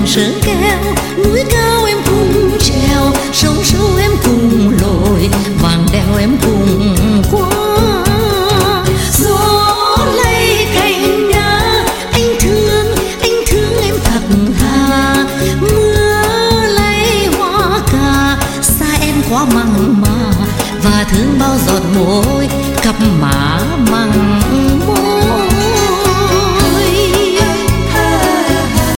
sơn keo, núi cao em cùng trèo, sông sâu em cùng lội, vàng đèo em cùng qua. Gió lay cành đá, anh thương em thật thà. Mưa lay hoa cà, xa em quá mặn mà, và thương bao giọt môi cặp má mặn